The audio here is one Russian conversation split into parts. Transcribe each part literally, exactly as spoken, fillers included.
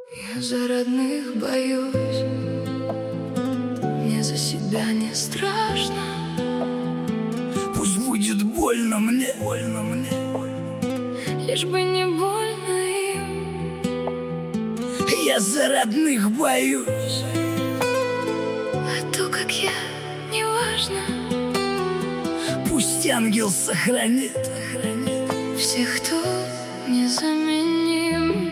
Я за родных боюсь, мне за себя не страшно. Пусть будет больно мне, больно мне, лишь бы не больно им. Я за родных боюсь, а то, как я, не важно. Пусть ангел сохранит, сохранит всех, кто незаменим.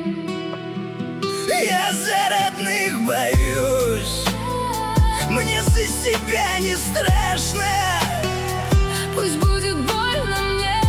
Я за родных боюсь, мне за себя не страшно. Пусть будет больно мне,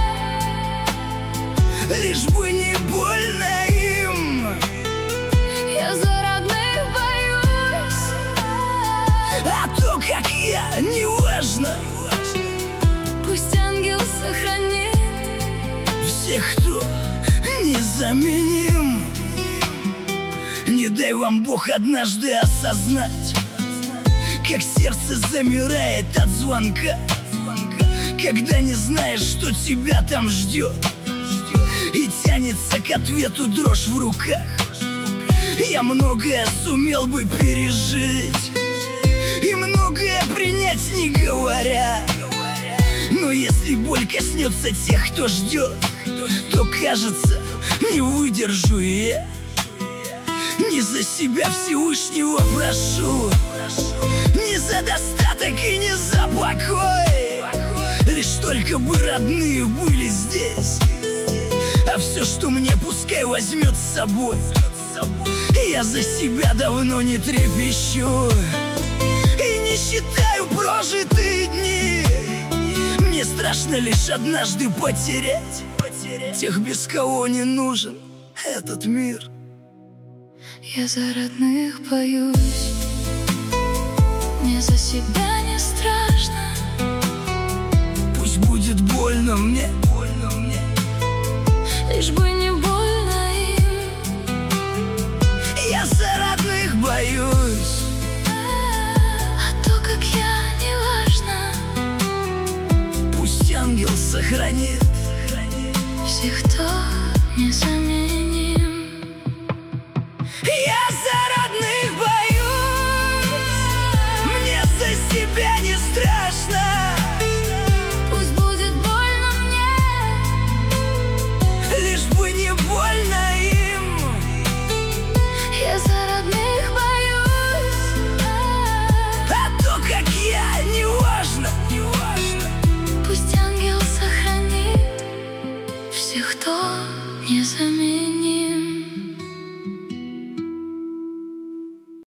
лишь бы не больно им. Я за родных боюсь, а то, как я, не важно. Пусть ангел сохранит всех, кто незаменим. Не дай вам Бог однажды осознать, как сердце замирает от звонка, когда не знаешь, что тебя там ждет, и тянется к ответу дрожь в руках. Я многое сумел бы пережить и многое принять, не говоря. Но если боль коснется тех, кто ждет, то, кажется, не выдержу и я. Не за себя Всевышнего прошу, не за достаток и не за покой, лишь только бы родные были здесь, а все, что мне, пускай возьмет с собой. Я за себя давно не трепещу и не считаю прожитые дни. Мне страшно лишь однажды потерять тех, без кого не нужен этот мир. Я за родных боюсь, мне за себя не страшно. Пусть будет больно мне, больно мне, лишь бы не